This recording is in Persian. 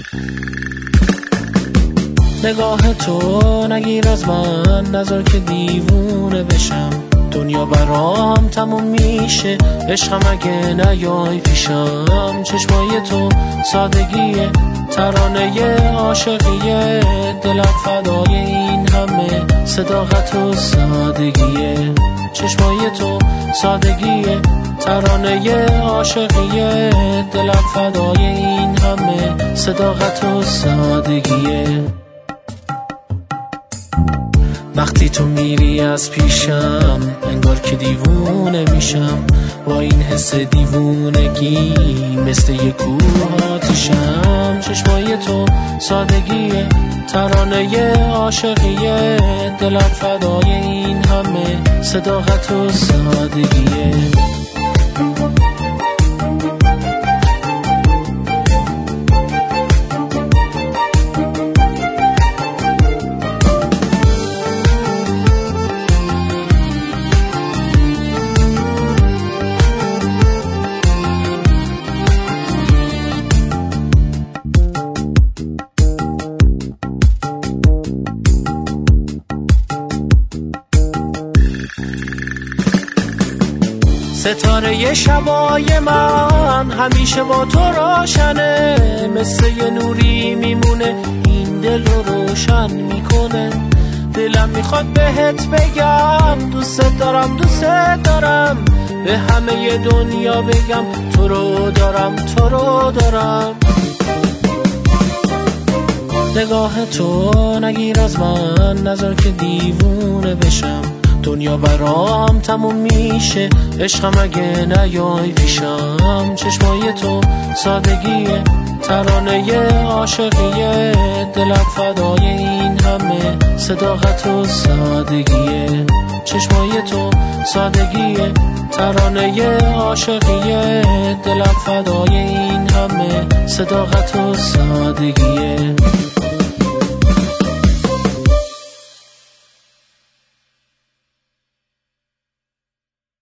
نگاه تو نگیر از من، نذار که دیوونه بشم. دنیا برام تموم میشه، عشقم اگه نیای پیشم. چشمای تو سادگیه، ترانه عاشقیه، دلم فدای این همه صداقت و سادگیه. چشمای تو سادگیه، ترانه عاشقیه، دلم فدای این همه صداقت و سادگیه. وقتی تو میری از پیشم انگار که دیوونه میشم، با این حس دیوونگی مثل یک کوه آتیشم. چشمای تو سادگیه، ترانه عاشقیه، دلم فدای این همه صداقت و سادگیه. ستاره شبای من همیشه با تو روشنه، مثل یه نوری میمونه این دل رو روشن میکنه. دلم میخواد بهت بگم دوست دارم دوست دارم، به همه دنیا بگم تو رو دارم تو رو دارم. نگاه تو نگیر از من، نذار که دیوونه بشم. دنیا برام تموم میشه، عشقم اگه نیای پیشم. چشمای تو سادگیه، ترانه عاشقیه، دلم فدای این همه صداقت و سادگیه. چشمای تو سادگیه، ترانه عاشقیه، دلم فدای این همه صداقت و سادگیه.